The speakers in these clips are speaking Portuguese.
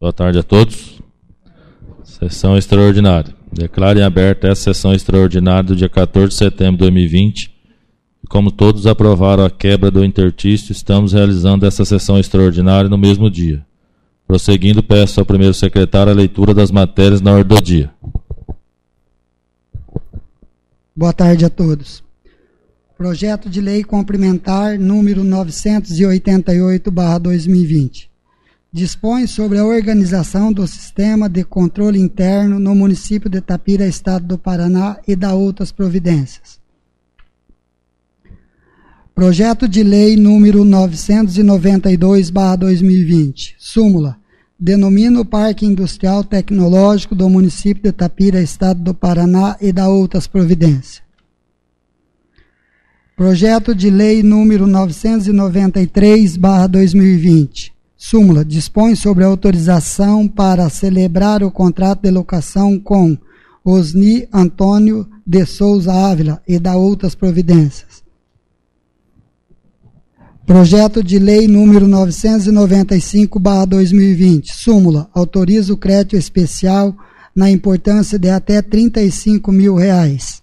Boa tarde a todos. Sessão extraordinária. Declaro em aberta essa sessão extraordinária do dia 14 de setembro de 2020. E como todos aprovaram a quebra do intertício, estamos realizando essa sessão extraordinária no mesmo dia. Prosseguindo, peço ao primeiro secretário a leitura das matérias na ordem do dia. Boa tarde a todos. Projeto de Lei Complementar número 988/2020. Dispõe sobre a organização do sistema de controle interno no município de Itapira, Estado do Paraná, e da outras providências. Projeto de Lei número 992/2020. Súmula. Denomina o Parque Industrial Tecnológico do município de Itapira, Estado do Paraná, e da outras providências. Projeto de Lei número 993/2020. Súmula. Dispõe sobre a autorização para celebrar o contrato de locação com Osni Antônio de Souza Ávila e da outras providências. Projeto de Lei número 995/2020. Súmula. Autoriza o crédito especial na importância de até R$ 35.000.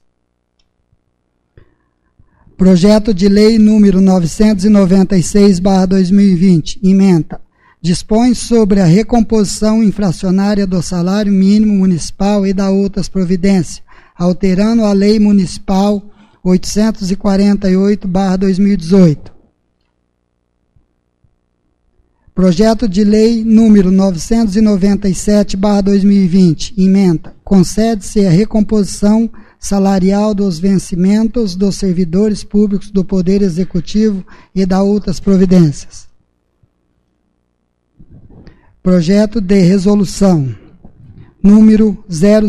Projeto de Lei número 996/2020. Ementa. Dispõe sobre a recomposição inflacionária do salário mínimo municipal e da outras providências, alterando a Lei Municipal 848/2018. Projeto de Lei número 997/2020. Ementa. Concede-se a recomposição salarial dos vencimentos dos servidores públicos do Poder Executivo e da outras providências. Projeto de Resolução número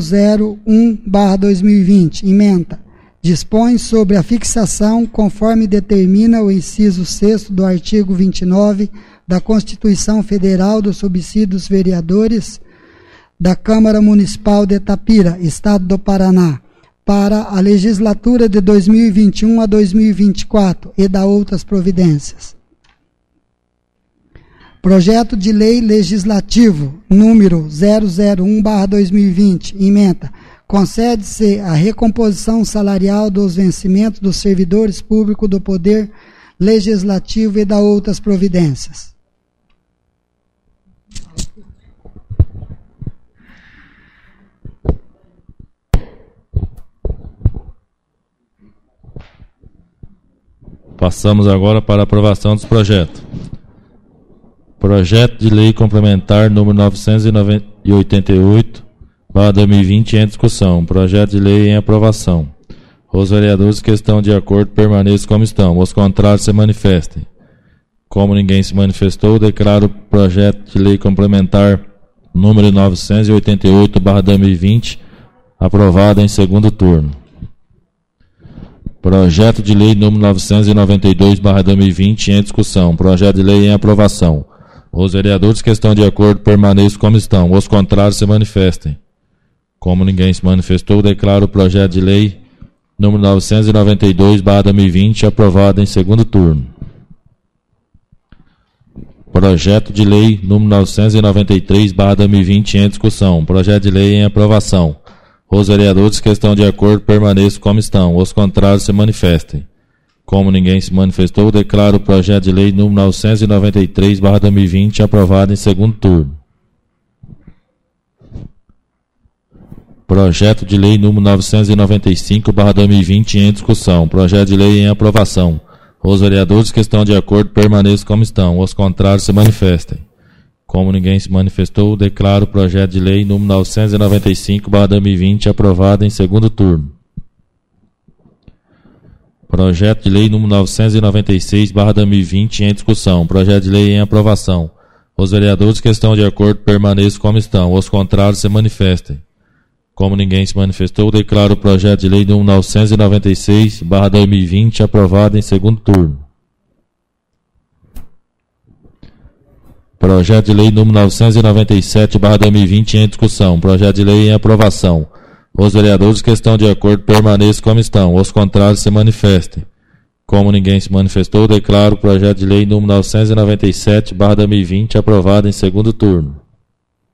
001/2020. Ementa. Dispõe sobre a fixação, conforme determina o inciso 6º do artigo 29 da Constituição Federal, dos subsídios vereadores da Câmara Municipal de Itapira, Estado do Paraná, para a legislatura de 2021 a 2024 e da outras providências. Projeto de Lei Legislativo número 001/2020. Ementa. Concede-se a recomposição salarial dos vencimentos dos servidores públicos do Poder Legislativo e da outras providências. Passamos agora para a aprovação dos projetos. Projeto de Lei Complementar número 988/2020 em discussão. Projeto de lei em aprovação. Os vereadores que estão de acordo permaneçam como estão. Os contrários se manifestem. Como ninguém se manifestou, declaro o projeto de lei complementar número 988/2020 aprovado em segundo turno. Projeto de lei número 992/2020 em discussão. Projeto de lei em aprovação. Os vereadores que estão de acordo permaneçam como estão. Os contrários se manifestem. Como ninguém se manifestou, declaro o projeto de lei número 992/2020 aprovado em segundo turno. Projeto de lei número 993/2020 em discussão. Projeto de lei em aprovação. Os vereadores que estão de acordo permaneçam como estão. Os contrários se manifestem. Como ninguém se manifestou, declaro o projeto de lei número 993/2020 aprovado em segundo turno. Projeto de lei número 995/2020 em discussão. Projeto de lei em aprovação. Os vereadores que estão de acordo permaneçam como estão. Os contrários se manifestem. Como ninguém se manifestou, declaro o projeto de lei número 995/2020 aprovado em segundo turno. Projeto de lei número 996/2020 em discussão. Projeto de lei em aprovação. Os vereadores que estão de acordo permaneçam como estão. Os contrários se manifestem. Como ninguém se manifestou, declaro o projeto de lei número 996/2020 aprovado em segundo turno. Projeto de lei número 997/2020 em discussão. Projeto de lei em aprovação. Os vereadores que estão de acordo permaneçam como estão. Os contrários se manifestem. Como ninguém se manifestou, declaro o projeto de lei número 997/2020 aprovado em segundo turno.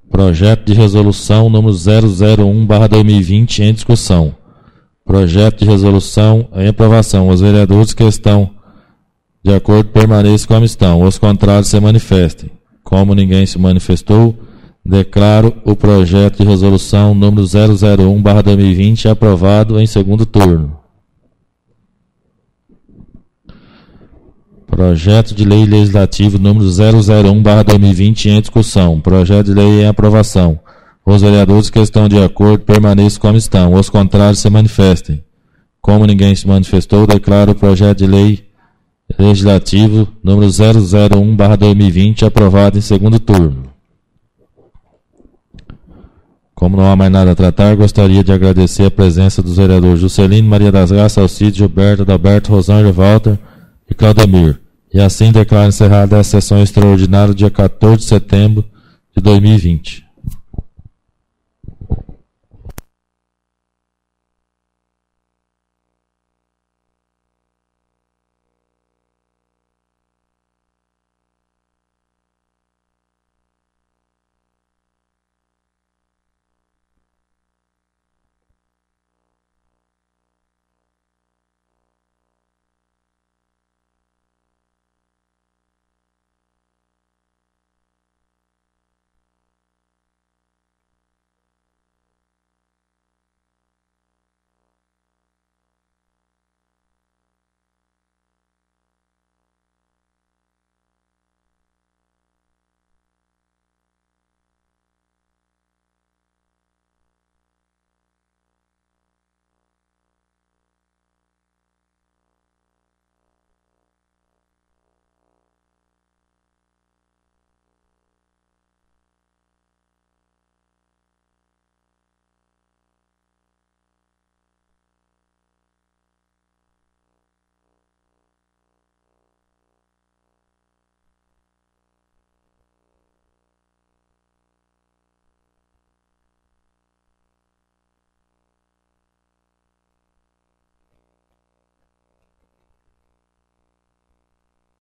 Projeto de resolução número 001/2020 em discussão. Projeto de resolução em aprovação. Os vereadores que estão de acordo permaneçam como estão. Os contrários se manifestem. Como ninguém se manifestou, declaro o projeto de resolução número 001/2020 aprovado em segundo turno. Projeto de lei legislativo número 001/2020 em discussão. Projeto de lei em aprovação. Os vereadores que estão de acordo permaneçam como estão. Os contrários se manifestem. Como ninguém se manifestou, declaro o projeto de lei legislativo número 001/2020 aprovado em segundo turno. Como não há mais nada a tratar, gostaria de agradecer a presença dos vereadores Juscelino, Maria das Graças, Alcides, Gilberto, Adalberto, Rosângela, Walter e Claudemir. E assim declaro encerrada a sessão extraordinária do dia 14 de setembro de 2020.